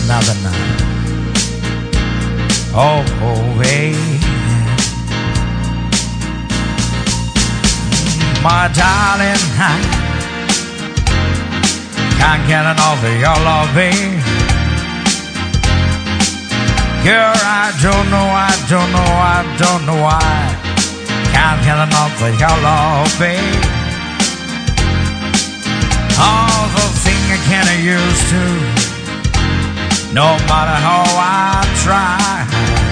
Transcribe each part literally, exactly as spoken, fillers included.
another night. Oh, oh, hey. My darling, I can't get enough of your love, babe. Girl, I don't know, I don't know, I don't know why. Can't get enough of your love, babe. All the things I can't used to, no matter how I try.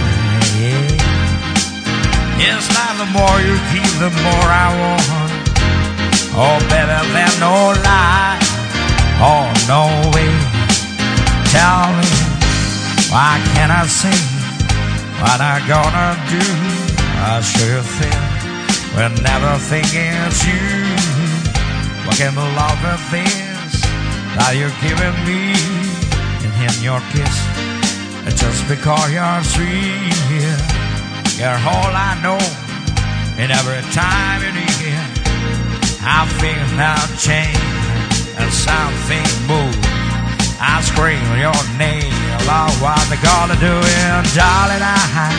Yeah. It's like the more you give, the more I want. Oh, better than no lie. Oh, no way. Tell me, why can't I say what I gonna do? I sure feel when never thinking it's you. What can the love of this that you're giving me? And in your kiss, just because you're sweet, you're all I know. And every time you're near, I feel now change and something move. I scream your name, Lord, what they gonna do? And darling, I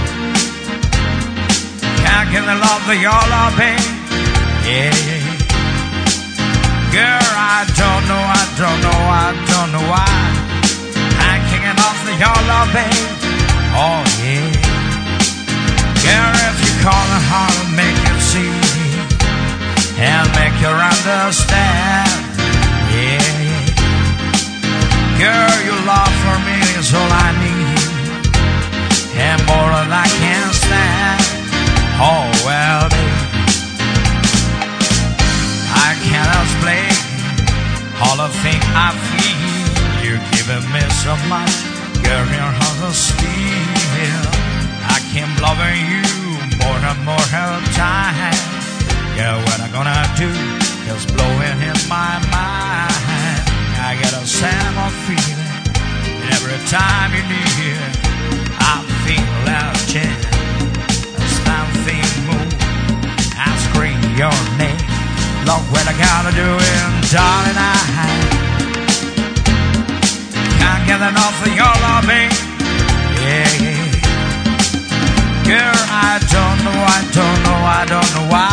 can't get the love of your love, babe. Yeah, yeah. Girl, I don't know, I don't know, I don't know why. I can't get off of your love, babe. Oh, yeah. Girl, if you call it hard, I'll make it see and make you understand. Yeah, yeah. Girl, your love for me is all I need, and more than I can stand. Oh, well, babe, I can't explain all the things I feel. You're giving me so much, girl, your heart is still. I keep loving you more and more every time. Yeah, what I'm gonna do is blowing in my mind. I get a sad feeling, and every time you're near, I feel that chance. As something moves, I scream your name. Look what I gotta do, and darling, I can't get enough of your loving. Yeah, yeah. Girl, I don't know, I don't know, I don't know why.